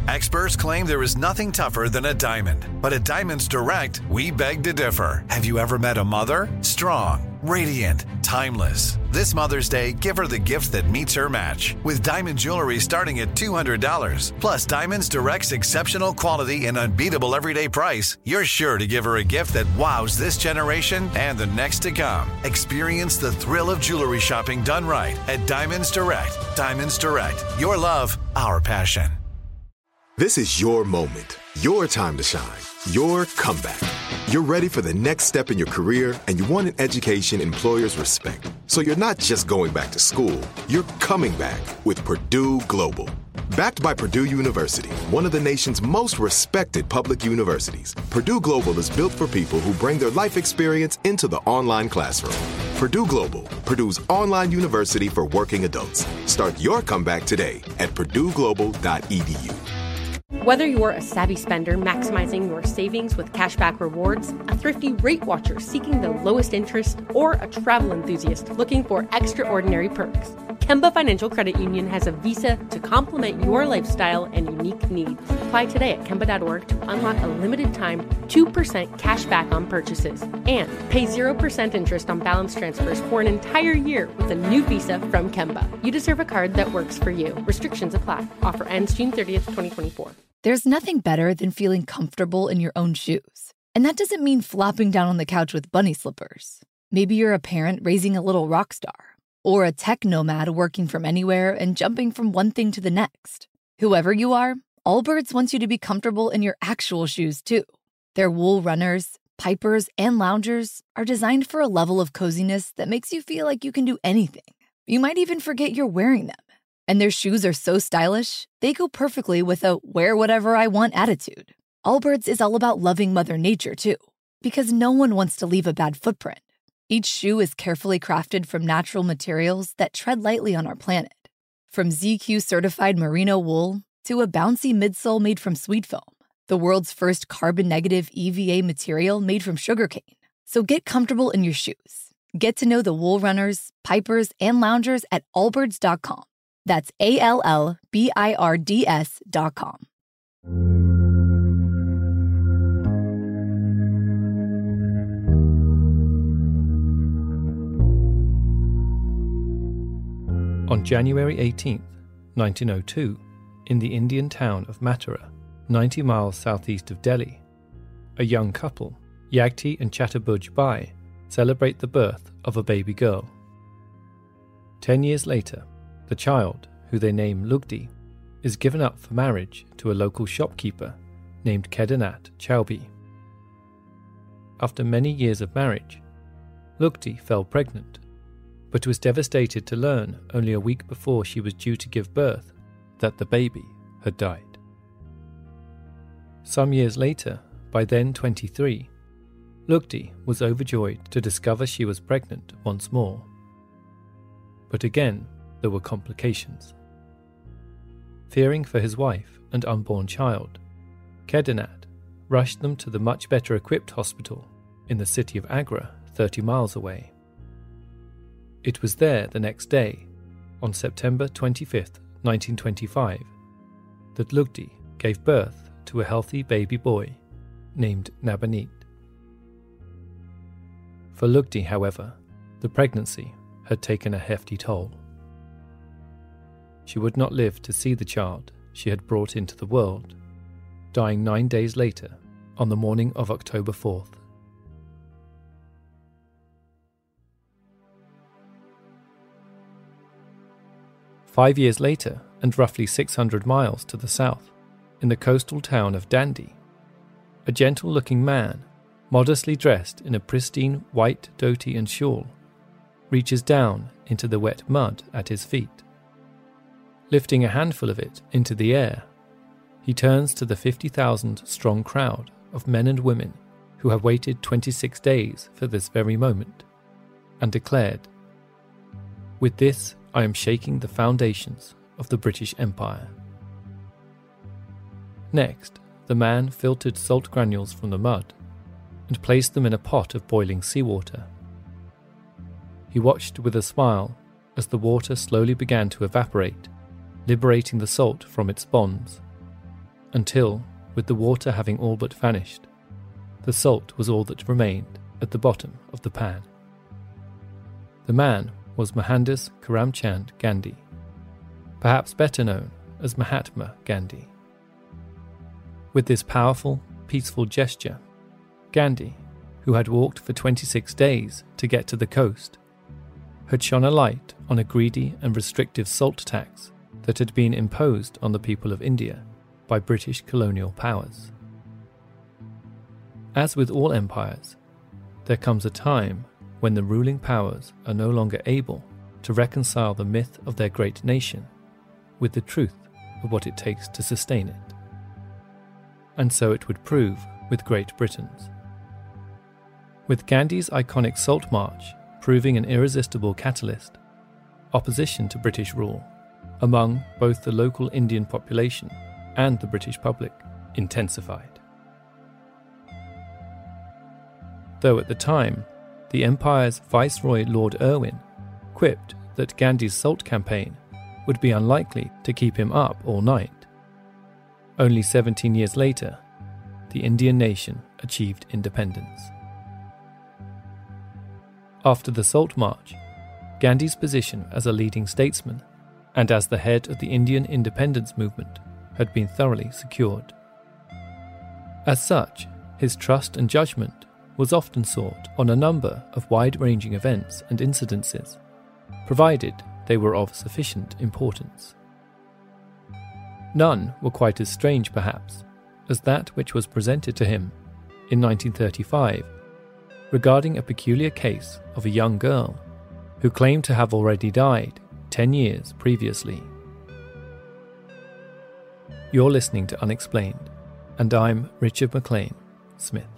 Experts claim there is nothing tougher than a diamond. But at Diamonds Direct, we beg to differ. Have you ever met a mother? Strong, radiant, timeless. This Mother's Day, give her the gift that meets her match. With diamond jewelry starting at $200. Plus, Diamonds Direct's exceptional quality and unbeatable everyday price, you're sure to give her a gift that wows this generation and the next to come. Experience the thrill of jewelry shopping done right at Diamonds Direct. Diamonds Direct. Your love, our passion. This is your moment, your time to shine, your comeback. You're ready for the next step in your career, and you want an education employers respect. So you're not just going back to school, you're coming back with Purdue Global. Backed by Purdue University, one of the nation's most respected public universities, Purdue Global is built for people who bring their life experience into the online classroom. Purdue Global, Purdue's online university for working adults. Start your comeback today at purdueglobal.edu. Whether you're a savvy spender maximizing your savings with cashback rewards, a thrifty rate watcher seeking the lowest interest, or a travel enthusiast looking for extraordinary perks, Kemba Financial Credit Union has a visa to complement your lifestyle and unique needs. Apply today at Kemba.org to unlock a limited time 2% cash back on purchases and pay 0% interest on balance transfers for an entire year with a new visa from Kemba. You deserve a card that works for you. Restrictions apply. Offer ends June 30th, 2024. There's nothing better than feeling comfortable in your own shoes. And that doesn't mean flopping down on the couch with bunny slippers. Maybe you're a parent raising a little rock star, or a tech nomad working from anywhere and jumping from one thing to the next. Whoever you are, Allbirds wants you to be comfortable in your actual shoes too. Their wool runners, pipers, and loungers are designed for a level of coziness that makes you feel like you can do anything. You might even forget you're wearing them. And their shoes are so stylish, they go perfectly with a wear whatever I want attitude. Allbirds is all about loving Mother Nature, too, because no one wants to leave a bad footprint. Each shoe is carefully crafted from natural materials that tread lightly on our planet. From ZQ-certified merino wool to a bouncy midsole made from sweet foam, the world's first carbon-negative EVA material made from sugarcane. So get comfortable in your shoes. Get to know the wool runners, pipers, and loungers at allbirds.com. That's ALLBIRDS.com. On January 18th, 1902, in the Indian town of Mathura, 90 miles southeast of Delhi, a young couple, Yagti and Chatterbuj Bai, celebrate the birth of a baby girl. 10 years later, the child, who they name Lugdi, is given up for marriage to a local shopkeeper named Kedarnath Chaubey. After many years of marriage, Lugdi fell pregnant, but was devastated to learn only a week before she was due to give birth that the baby had died. Some years later, by then 23, Lugdi was overjoyed to discover she was pregnant once more. But again, there were complications. Fearing for his wife and unborn child, Kedarnath rushed them to the much better equipped hospital in the city of Agra, 30 miles away. It was there the next day, on September 25th, 1925, that Lugdi gave birth to a healthy baby boy named Nabanit. For Lugdi, however, the pregnancy had taken a hefty toll. She would not live to see the child she had brought into the world, dying 9 days later on the morning of October 4th. Five years later, and roughly 600 miles to the south, in the coastal town of Dandi, a gentle-looking man, modestly dressed in a pristine white dhoti and shawl, reaches down into the wet mud at his feet. Lifting a handful of it into the air, he turns to the 50,000-strong crowd of men and women who have waited 26 days for this very moment, and declared, "With this, I am shaking the foundations of the British Empire." Next, the man filtered salt granules from the mud and placed them in a pot of boiling seawater. He watched with a smile as the water slowly began to evaporate, liberating the salt from its bonds. until, with the water having all but vanished, the salt was all that remained at the bottom of the pan. The man was Mohandas Karamchand Gandhi, perhaps better known as Mahatma Gandhi. With this powerful, peaceful gesture, Gandhi, who had walked for 26 days to get to the coast, had shone a light on a greedy and restrictive salt tax that had been imposed on the people of India by British colonial powers. As with all empires, there comes a time when the ruling powers are no longer able to reconcile the myth of their great nation with the truth of what it takes to sustain it. And so it would prove with Great Britain's. With Gandhi's iconic Salt March proving an irresistible catalyst, opposition to British rule among both the local Indian population and the British public intensified. Though at the time, the Empire's Viceroy Lord Irwin quipped that Gandhi's salt campaign would be unlikely to keep him up all night. Only 17 years later, the Indian nation achieved independence. After the Salt March, Gandhi's position as a leading statesman and as the head of the Indian independence movement had been thoroughly secured. As such, his trust and judgment was often sought on a number of wide-ranging events and incidences, provided they were of sufficient importance. None were quite as strange, perhaps, as that which was presented to him in 1935 regarding a peculiar case of a young girl who claimed to have already died 10 years previously. You're listening to Unexplained, and I'm Richard McLean Smith.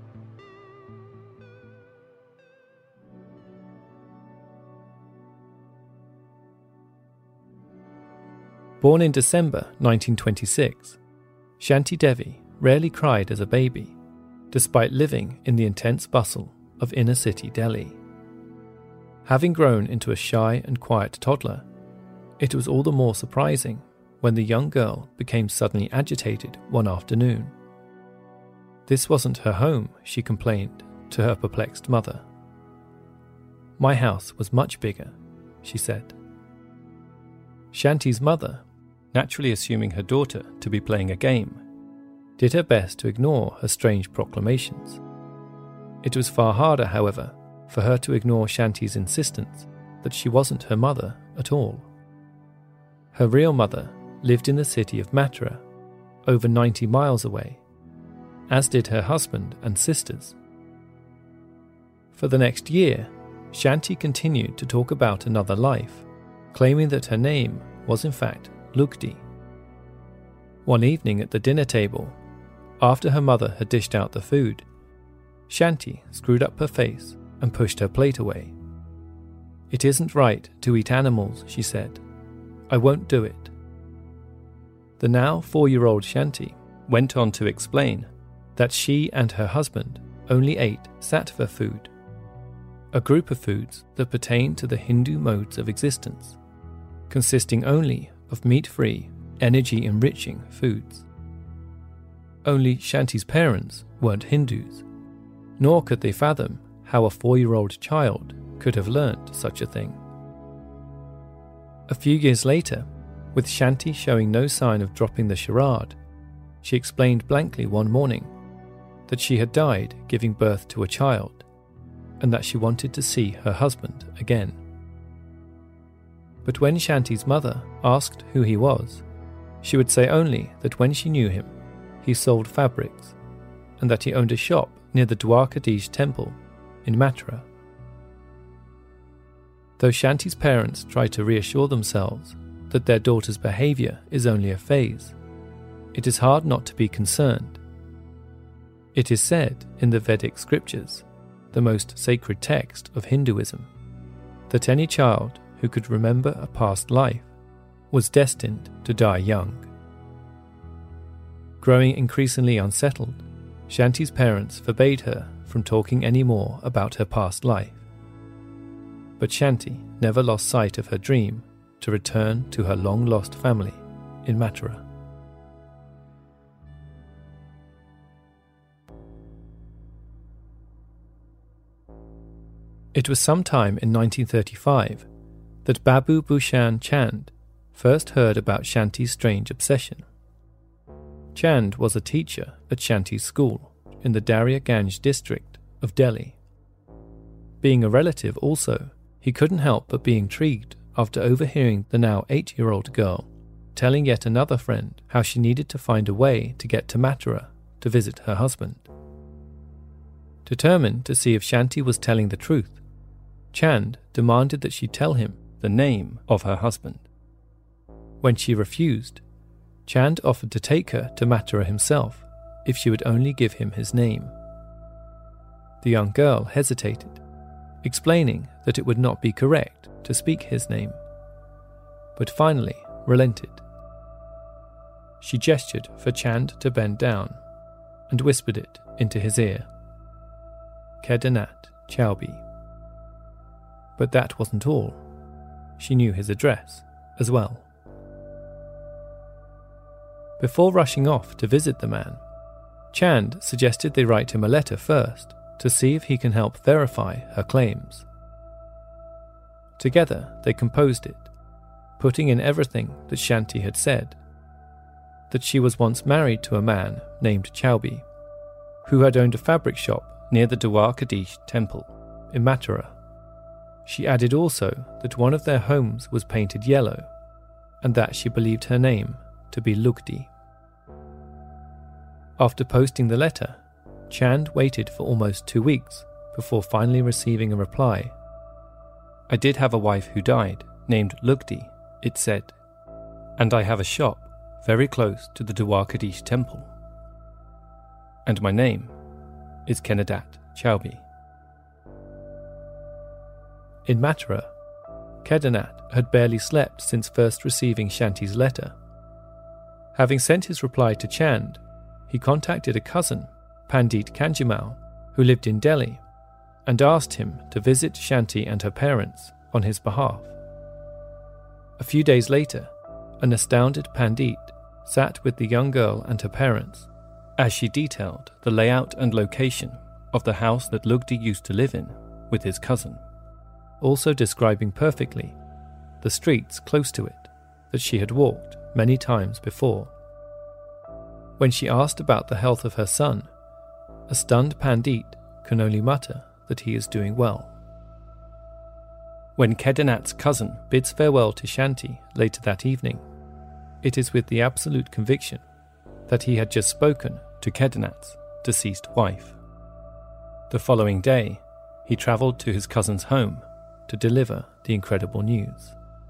Born in December 1926, Shanti Devi rarely cried as a baby, despite living in the intense bustle of inner-city Delhi. Having grown into a shy and quiet toddler, it was all the more surprising when the young girl became suddenly agitated one afternoon. This wasn't her home, she complained to her perplexed mother. My house was much bigger, she said. Shanti's mother, naturally assuming her daughter to be playing a game, did her best to ignore her strange proclamations. It was far harder, however, for her to ignore Shanti's insistence that she wasn't her mother at all. Her real mother lived in the city of Mathura, over 90 miles away, as did her husband and sisters. For the next year, Shanti continued to talk about another life, claiming that her name was in fact Lugdi. One evening at the dinner table, after her mother had dished out the food, Shanti screwed up her face and pushed her plate away. "It isn't right to eat animals," she said. "I won't do it." The now 4-year-old Shanti went on to explain that she and her husband only ate sattva food, a group of foods that pertain to the Hindu modes of existence, consisting only of meat-free, energy-enriching foods. Only Shanti's parents weren't Hindus, nor could they fathom how a 4-year-old child could have learnt such a thing. A few years later, with Shanti showing no sign of dropping the charade, she explained blankly one morning that she had died giving birth to a child, and that she wanted to see her husband again. But when Shanti's mother asked who he was, she would say only that when she knew him, he sold fabrics, and that he owned a shop near the Dwarkadhish temple in Mathura. Though Shanti's parents tried to reassure themselves that their daughter's behaviour is only a phase, it is hard not to be concerned. It is said in the Vedic scriptures, the most sacred text of Hinduism, that any child who could remember a past life was destined to die young. Growing increasingly unsettled, Shanti's parents forbade her from talking any more about her past life. But Shanti never lost sight of her dream to return to her long-lost family in Mathura. It was sometime in 1935 that Babu Bhushan Chand first heard about Shanti's strange obsession. Chand was a teacher at Shanti's school in the Darya Ganj district of Delhi. Being a relative also, he couldn't help but be intrigued after overhearing the now 8-year-old girl telling yet another friend how she needed to find a way to get to Mathura to visit her husband. Determined to see if Shanti was telling the truth, Chand demanded that she tell him the name of her husband. When she refused, Chand offered to take her to Mathura himself if she would only give him his name. The young girl hesitated, explaining that it would not be correct to speak his name, but finally relented. She gestured for Chand to bend down and whispered it into his ear. Kedarnath Chowbey. But that wasn't all. She knew his address as well. Before rushing off to visit the man, Chand suggested they write him a letter first to see if he can help verify her claims. Together they composed it, putting in everything that Shanti had said, that she was once married to a man named Chowbey, who had owned a fabric shop near the Dwarkadhish temple in Mathura. She added also that one of their homes was painted yellow, and that she believed her name to be Lugdi. After posting the letter, Chand waited for almost 2 weeks before finally receiving a reply. "I did have a wife who died, named Lugdi," it said, "and I have a shop very close to the Dwarkadhish temple. And my name is Kedarnath Chowbey." In Mathura, Kedarnath had barely slept since first receiving Shanti's letter. Having sent his reply to Chand, he contacted a cousin, Pandit Kanjimal, who lived in Delhi, and asked him to visit Shanti and her parents on his behalf. A few days later, an astounded Pandit sat with the young girl and her parents as she detailed the layout and location of the house that Lugdi used to live in with his cousin, also describing perfectly the streets close to it that she had walked many times before. When she asked about the health of her son, a stunned Pandit can only mutter that he is doing well. When Kedarnath's cousin bids farewell to Shanti later that evening, it is with the absolute conviction that he had just spoken to Kedarnath's deceased wife. The following day, he travelled to his cousin's home to deliver the incredible news.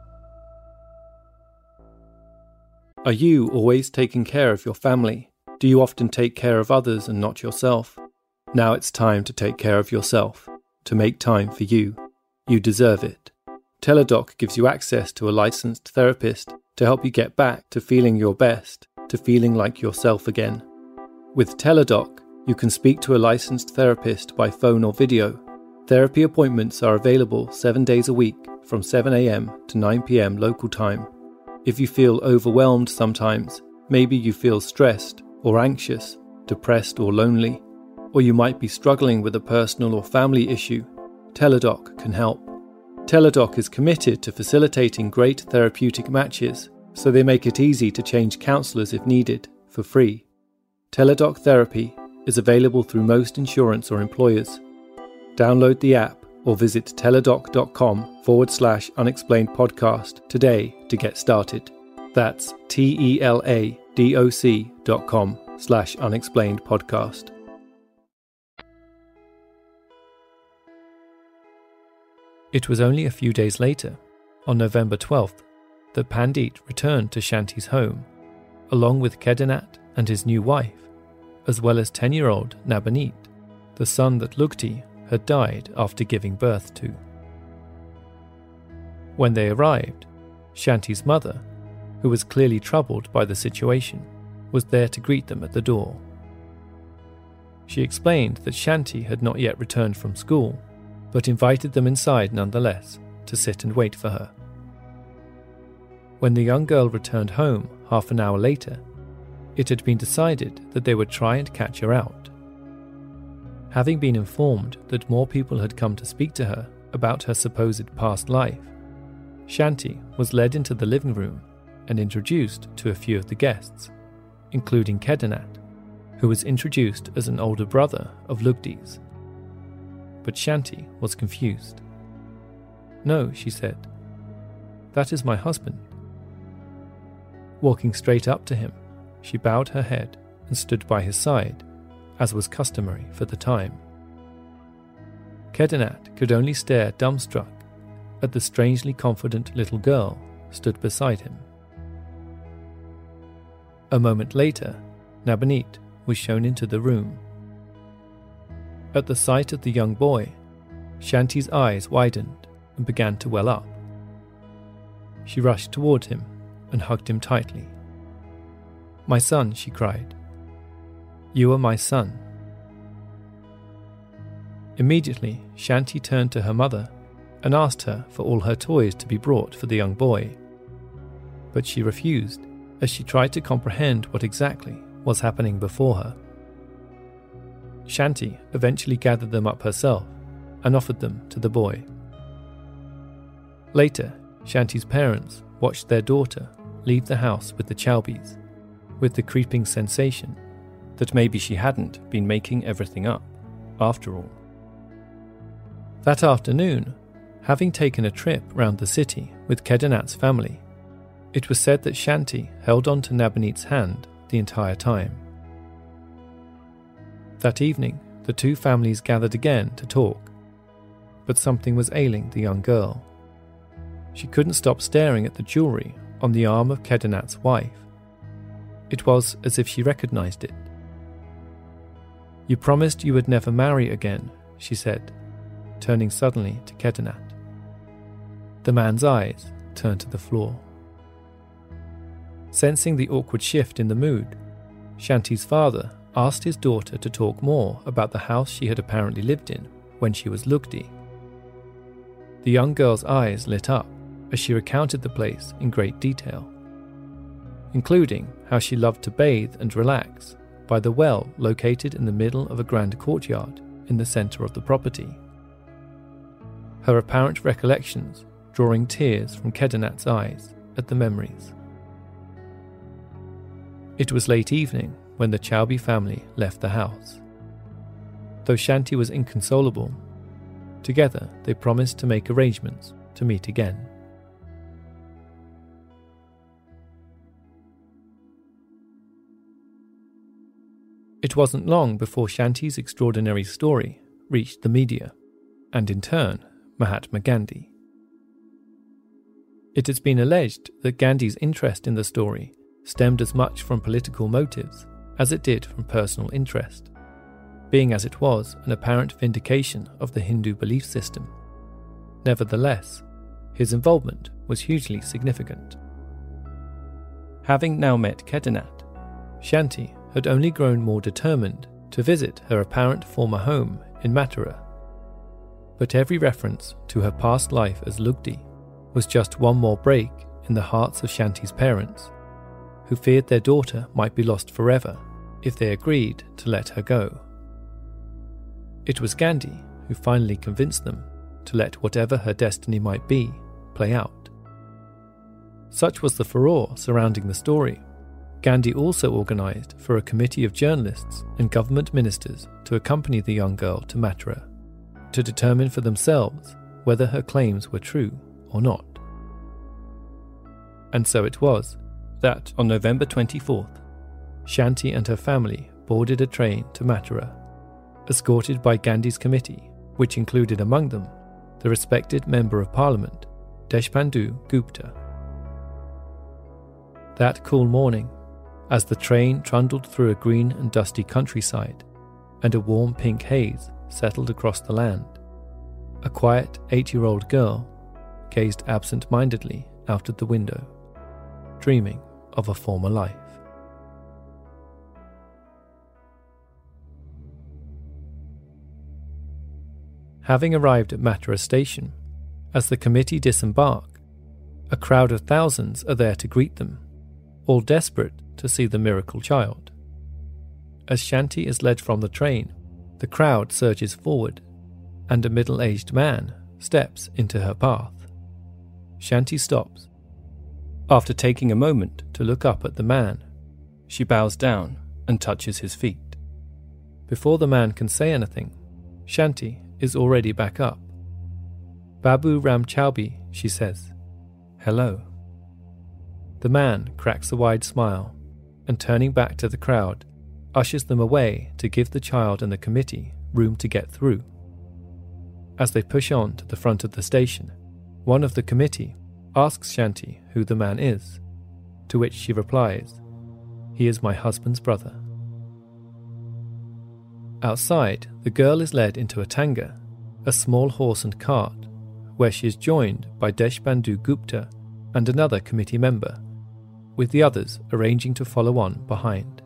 Are you always taking care of your family? Do you often take care of others and not yourself? Now it's time to take care of yourself, to make time for you. You deserve it. Teladoc gives you access to a licensed therapist to help you get back to feeling your best, to feeling like yourself again. With Teladoc, you can speak to a licensed therapist by phone or video. Therapy appointments are available 7 days a week from 7 a.m. to 9 p.m. local time. If you feel overwhelmed sometimes, maybe you feel stressed or anxious, depressed or lonely, or you might be struggling with a personal or family issue, Teladoc can help. Teladoc is committed to facilitating great therapeutic matches, so they make it easy to change counsellors if needed, for free. Teladoc Therapy is available through most insurance or employers. Download the app or visit teladoc.com/unexplained podcast today to get started. That's teladoc.com/unexplained podcast. It was only a few days later, on November 12th, that Pandit returned to Shanti's home, along with Kedarnath and his new wife, as well as 10-year-old Nabanit, the son that Lugdi had died after giving birth to. When they arrived, Shanti's mother, who was clearly troubled by the situation, was there to greet them at the door. She explained that Shanti had not yet returned from school, but invited them inside nonetheless to sit and wait for her. When the young girl returned home half an hour later, it had been decided that they would try and catch her out. Having been informed that more people had come to speak to her about her supposed past life, Shanti was led into the living room and introduced to a few of the guests, including Kedarnath, who was introduced as an older brother of Lugdi's. But Shanti was confused. "No," she said. "That is my husband." Walking straight up to him, she bowed her head and stood by his side, as was customary for the time. Kedarnath could only stare dumbstruck at the strangely confident little girl stood beside him. A moment later, Nabonidh was shown into the room. At the sight of the young boy, Shanti's eyes widened and began to well up. She rushed toward him and hugged him tightly. "My son," she cried. "You are my son." Immediately, Shanti turned to her mother and asked her for all her toys to be brought for the young boy. But she refused, as she tried to comprehend what exactly was happening before her. Shanti eventually gathered them up herself and offered them to the boy. Later, Shanti's parents watched their daughter leave the house with the Chaubis, with the creeping sensation that maybe she hadn't been making everything up, after all. That afternoon, having taken a trip round the city with Kedarnath's family, it was said that Shanti held on to Nabonidh's hand the entire time. That evening, the two families gathered again to talk, but something was ailing the young girl. She couldn't stop staring at the jewellery on the arm of Kedarnath's wife. It was as if she recognised it. "You promised you would never marry again," she said, turning suddenly to Kedarnath. The man's eyes turned to the floor. Sensing the awkward shift in the mood, Shanti's father asked his daughter to talk more about the house she had apparently lived in when she was Lugdi. The young girl's eyes lit up as she recounted the place in great detail, including how she loved to bathe and relax by the well located in the middle of a grand courtyard in the centre of the property. Her apparent recollections drawing tears from Kedarnath's eyes at the memories. It was late evening when the Chaubi family left the house. Though Shanti was inconsolable, together they promised to make arrangements to meet again. It wasn't long before Shanti's extraordinary story reached the media, and in turn, Mahatma Gandhi. It has been alleged that Gandhi's interest in the story stemmed as much from political motives as it did from personal interest, being as it was an apparent vindication of the Hindu belief system. Nevertheless, his involvement was hugely significant. Having now met Kedarnath, Shanti had only grown more determined to visit her apparent former home in Mathura. But every reference to her past life as Lugdi was just one more break in the hearts of Shanti's parents, who feared their daughter might be lost forever if they agreed to let her go. It was Gandhi who finally convinced them to let whatever her destiny might be play out. Such was the furore surrounding the story, Gandhi also organised for a committee of journalists and government ministers to accompany the young girl to Mathura, to determine for themselves whether her claims were true or not. And so it was that on November 24th, Shanti and her family boarded a train to Mathura, escorted by Gandhi's committee, which included among them the respected Member of Parliament, Deshpandu Gupta. That cool morning, as the train trundled through a green and dusty countryside, and a warm pink haze settled across the land, a quiet 8-year-old girl gazed absent-mindedly out of the window, dreaming of a former life. Having arrived at Mathura station, as the committee disembark, a crowd of thousands are there to greet them, all desperate to see the miracle child. As Shanti is led from the train, the crowd surges forward, and a middle-aged man steps into her path. Shanti stops. After taking a moment to look up at the man, she bows down and touches his feet. Before the man can say anything, Shanti is already back up. "Babu Ram Chowbi," she says. "Hello." The man cracks a wide smile and, turning back to the crowd, ushers them away to give the child and the committee room to get through. As they push on to the front of the station, one of the committee asks Shanti who the man is, to which she replies, "He is my husband's brother." Outside, the girl is led into a tanga, a small horse and cart, where she is joined by Deshbandhu Gupta and another committee member, with the others arranging to follow on behind.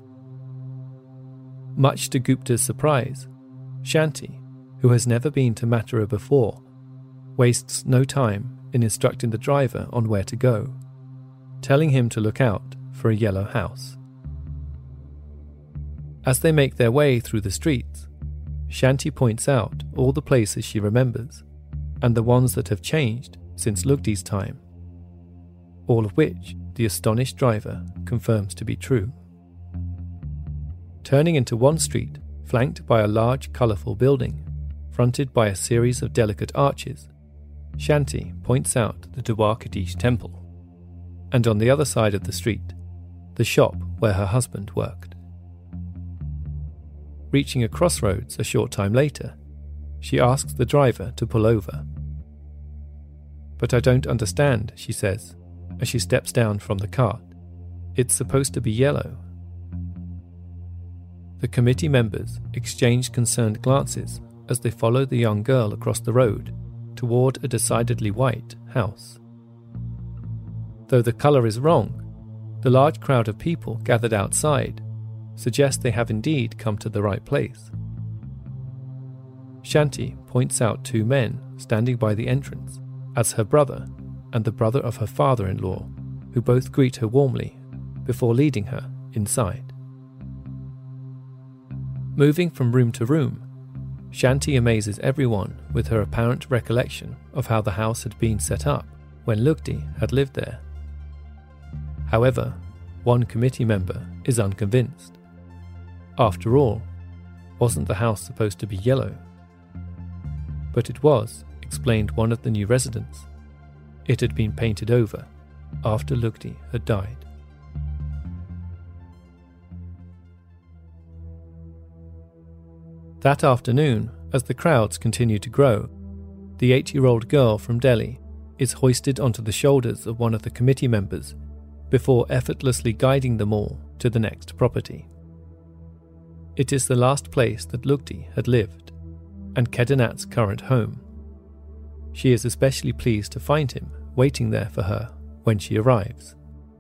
Much to Gupta's surprise, Shanti, who has never been to Mathura before, wastes no time in instructing the driver on where to go, telling him to look out for a yellow house. As they make their way through the streets, Shanti points out all the places she remembers, and the ones that have changed since Lugdi's time, all of which the astonished driver confirms to be true. Turning into one street, flanked by a large colourful building, fronted by a series of delicate arches, Shanti points out the Dwarkadish temple, and on the other side of the street, the shop where her husband worked. Reaching a crossroads a short time later, she asks the driver to pull over. "But I don't understand," she says, as she steps down from the cart. "It's supposed to be yellow." The committee members exchange concerned glances as they follow the young girl across the road toward a decidedly white house. Though the colour is wrong, the large crowd of people gathered outside suggests they have indeed come to the right place. Shanti points out two men standing by the entrance as her brother and the brother of her father-in-law, who both greet her warmly before leading her inside. Moving from room to room, Shanti amazes everyone with her apparent recollection of how the house had been set up when Lugdi had lived there. However, one committee member is unconvinced. After all, wasn't the house supposed to be yellow? But it was, explained one of the new residents. It had been painted over after Lugdi had died. That afternoon, as the crowds continue to grow, the 8-year-old girl from Delhi is hoisted onto the shoulders of one of the committee members before effortlessly guiding them all to the next property. It is the last place that Lugdi had lived, and Kedarnath's current home. She is especially pleased to find him waiting there for her when she arrives.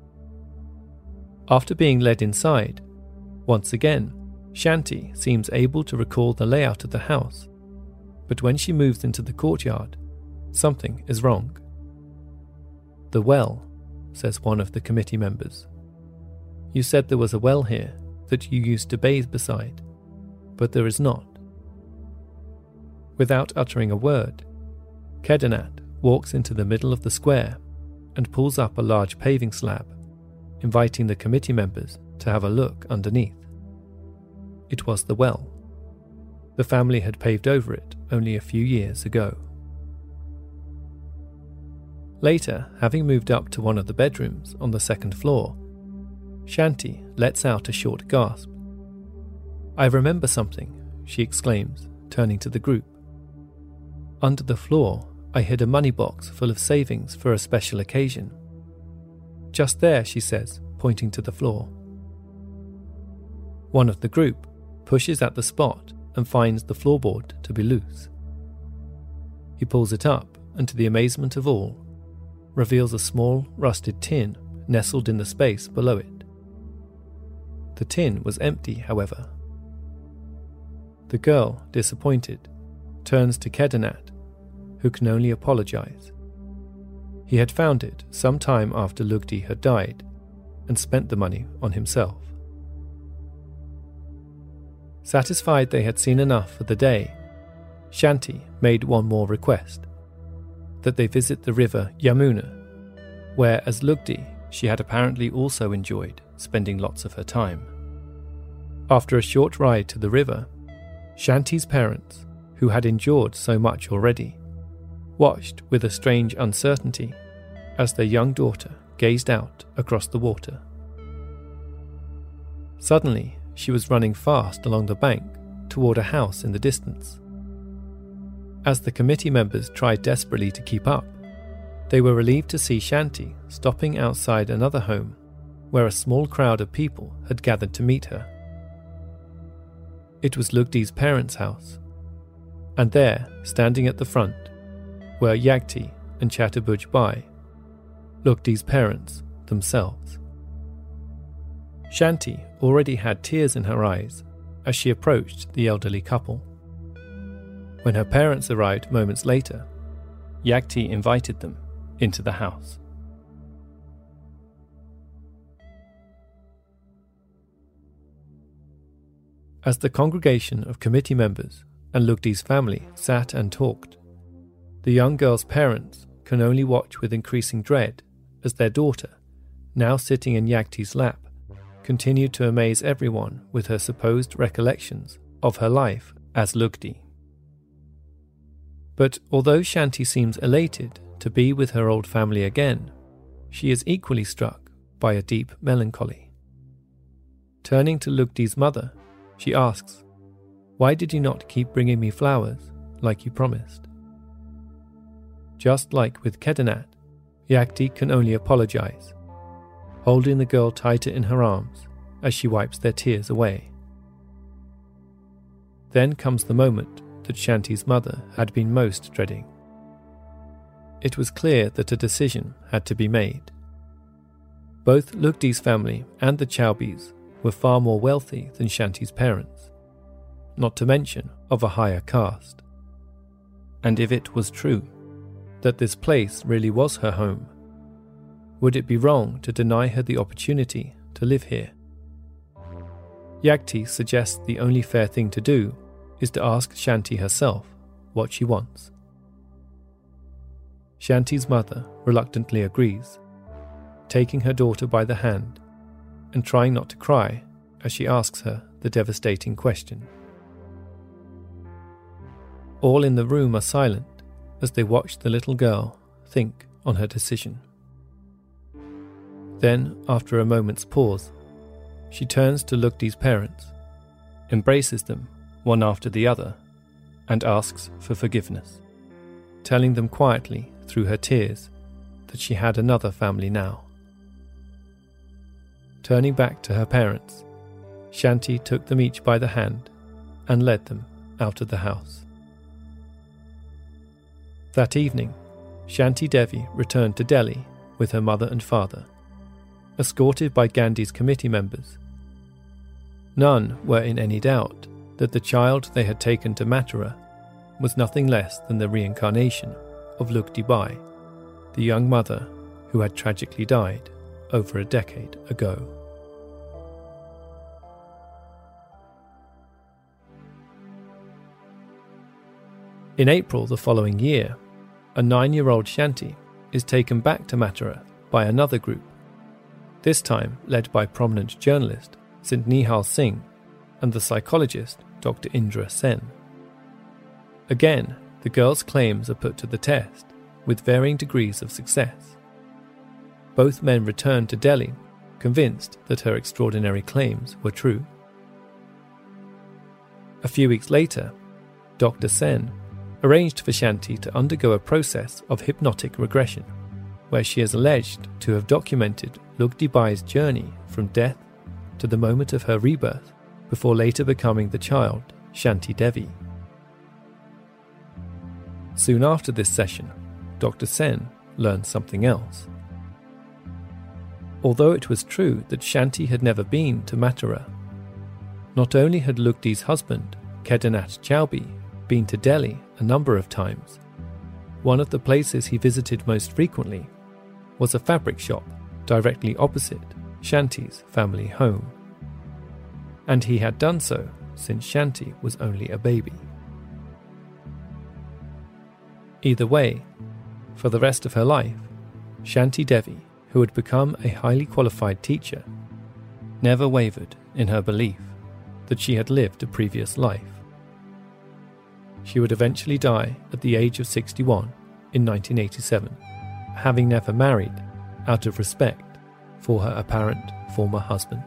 After being led inside, once again, Shanti seems able to recall the layout of the house, but when she moves into the courtyard, something is wrong. "The well," says one of the committee members. "You said there was a well here that you used to bathe beside, but there is not." Without uttering a word, Kedarnath walks into the middle of the square and pulls up a large paving slab, inviting the committee members to have a look underneath. It was the well. The family had paved over it only a few years ago. Later, having moved up to one of the bedrooms on the second floor, Shanti lets out a short gasp. "I remember something," she exclaims, turning to the group. "Under the floor, I hid a money box full of savings for a special occasion. Just there," she says, pointing to the floor. One of the group pushes at the spot and finds the floorboard to be loose. He pulls it up and, to the amazement of all, reveals a small rusted tin nestled in the space below it. The tin was empty, however. The girl, disappointed, turns to Kedarnath, who can only apologize. He had found it some time after Lugdi had died and spent the money on himself. Satisfied they had seen enough for the day, Shanti made one more request, that they visit the river Yamuna, where as Lugdi she had apparently also enjoyed spending lots of her time. After a short ride to the river, Shanti's parents, who had endured so much already, watched with a strange uncertainty as their young daughter gazed out across the water. Suddenly, she was running fast along the bank toward a house in the distance. As the committee members tried desperately to keep up, they were relieved to see Shanti stopping outside another home where a small crowd of people had gathered to meet her. It was Lugdi's parents' house, and there, standing at the front, were Yagti and Chatterbuj Bai, Lugdi's parents themselves. Shanti already had tears in her eyes as she approached the elderly couple. When her parents arrived moments later, Yagti invited them into the house. As the congregation of committee members and Lugdi's family sat and talked, the young girl's parents can only watch with increasing dread as their daughter, now sitting in Yagti's lap, continued to amaze everyone with her supposed recollections of her life as Lugdi. But although Shanti seems elated to be with her old family again, she is equally struck by a deep melancholy. Turning to Lugdi's mother, she asks, "Why did you not keep bringing me flowers like you promised?" Just like with Kedarnath, Yagti can only apologize, holding the girl tighter in her arms as she wipes their tears away. Then comes the moment that Shanti's mother had been most dreading. It was clear that a decision had to be made. Both Lugdi's family and the Chaubis were far more wealthy than Shanti's parents, not to mention of a higher caste. And if it was true that this place really was her home, would it be wrong to deny her the opportunity to live here? Yagti suggests the only fair thing to do is to ask Shanti herself what she wants. Shanti's mother reluctantly agrees, taking her daughter by the hand and trying not to cry as she asks her the devastating question. All in the room are silent as they watch the little girl think on her decision. Then, after a moment's pause, she turns to Lugdi's parents, embraces them one after the other, and asks for forgiveness, telling them quietly through her tears that she had another family now. Turning back to her parents, Shanti took them each by the hand and led them out of the house. That evening, Shanti Devi returned to Delhi with her mother and father, escorted by Gandhi's committee members. None were in any doubt that the child they had taken to Mathura was nothing less than the reincarnation of Lugdi Bai, the young mother who had tragically died over a decade ago. In April the following year, a 9-year-old Shanti is taken back to Mathura by another group, this time led by prominent journalist St. Nihal Singh and the psychologist Dr. Indra Sen. Again, the girl's claims are put to the test with varying degrees of success. Both men return to Delhi, convinced that her extraordinary claims were true. A few weeks later, Dr. Sen arranged for Shanti to undergo a process of hypnotic regression, where she is alleged to have documented Lugdi Bai's journey from death to the moment of her rebirth, before later becoming the child Shanti Devi. Soon after this session, Dr. Sen learned something else. Although it was true that Shanti had never been to Mathura, not only had Lugdi's husband, Kedarnath Chaubi, been to Delhi a number of times, one of the places he visited most frequently was a fabric shop directly opposite Shanti's family home. And he had done so since Shanti was only a baby. Either way, For the rest of her life, Shanti Devi, who had become a highly qualified teacher, never wavered in her belief that she had lived a previous life. She would eventually die at the age of 61 in 1987, having never married out of respect for her apparent former husband.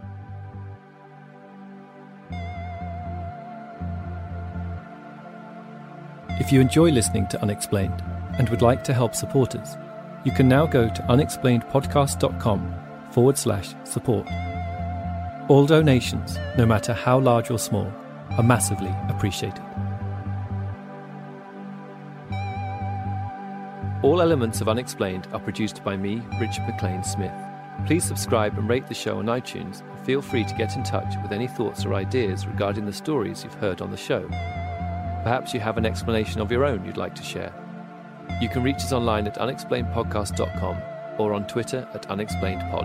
If you enjoy listening to Unexplained and would like to help support us, you can now go to unexplainedpodcast.com/support. All donations, no matter how large or small, are massively appreciated. All elements of Unexplained are produced by me, Richard McLean Smith. Please subscribe and rate the show on iTunes, and feel free to get in touch with any thoughts or ideas regarding the stories you've heard on the show. Perhaps you have an explanation of your own you'd like to share. You can reach us online at unexplainedpodcast.com or on Twitter at unexplainedpod.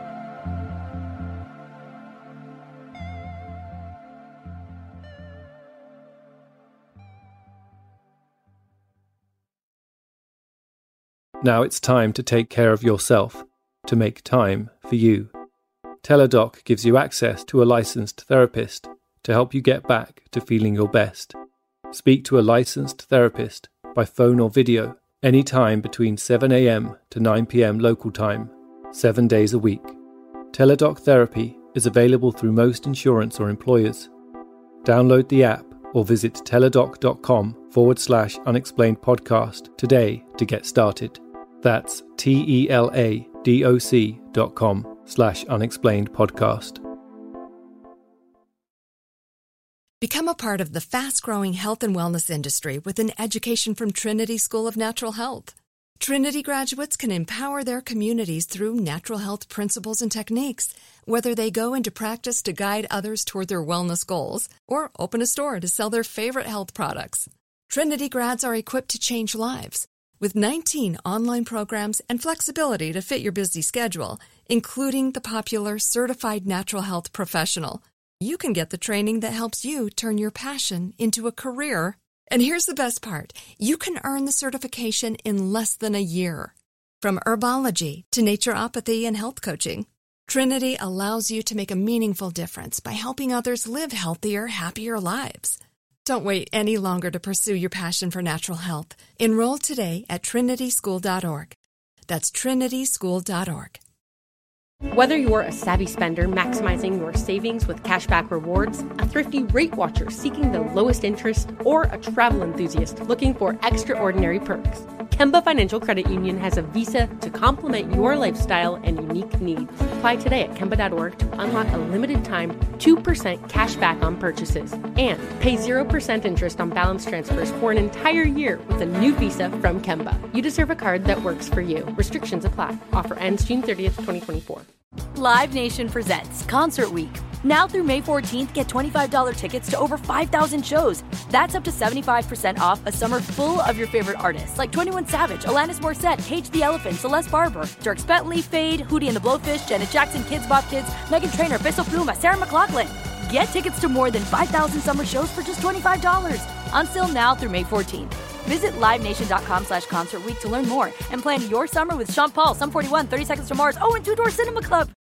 Now it's time to take care of yourself, to make time for you. Teladoc gives you access to a licensed therapist to help you get back to feeling your best. Speak to a licensed therapist by phone or video anytime between 7 a.m. to 9 p.m. local time, 7 days a week. Teladoc Therapy is available through most insurance or employers. Download the app or visit teladoc.com/unexplainedpodcast today to get started. That's teladoc.com/unexplainedpodcast. Become a part of the fast-growing health and wellness industry with an education from Trinity School of Natural Health. Trinity graduates can empower their communities through natural health principles and techniques, whether they go into practice to guide others toward their wellness goals or open a store to sell their favorite health products. Trinity grads are equipped to change lives. With 19 online programs and flexibility to fit your busy schedule, including the popular Certified Natural Health Professional, you can get the training that helps you turn your passion into a career. And here's the best part. You can earn the certification in less than a year. From herbology to naturopathy and health coaching, Trinity allows you to make a meaningful difference by helping others live healthier, happier lives. Don't wait any longer to pursue your passion for natural health. Enroll today at trinityschool.org. That's trinityschool.org. Whether you're a savvy spender maximizing your savings with cashback rewards, a thrifty rate watcher seeking the lowest interest, or a travel enthusiast looking for extraordinary perks, Kemba Financial Credit Union has a visa to complement your lifestyle and unique needs. Apply today at Kemba.org to unlock a limited-time 2% cash back on purchases and pay 0% interest on balance transfers for an entire year with a new visa from Kemba. You deserve a card that works for you. Restrictions apply. Offer ends June 30th, 2024. Live Nation presents Concert Week. Now through May 14th, get $25 tickets to over 5,000 shows. That's up to 75% off a summer full of your favorite artists like 21 Savage, Alanis Morissette, Cage the Elephant, Celeste Barber, Dierks Bentley, Fade, Hootie and the Blowfish, Janet Jackson, Kidz Bop Kids, Meghan Trainor, Bissell Pluma, Sarah McLachlan. Get tickets to more than 5,000 summer shows for just $25. Until now through May 14th. Visit livenation.com/concertweek to learn more and plan your summer with Sean Paul, Sum 41, 30 Seconds to Mars, and Two Door Cinema Club.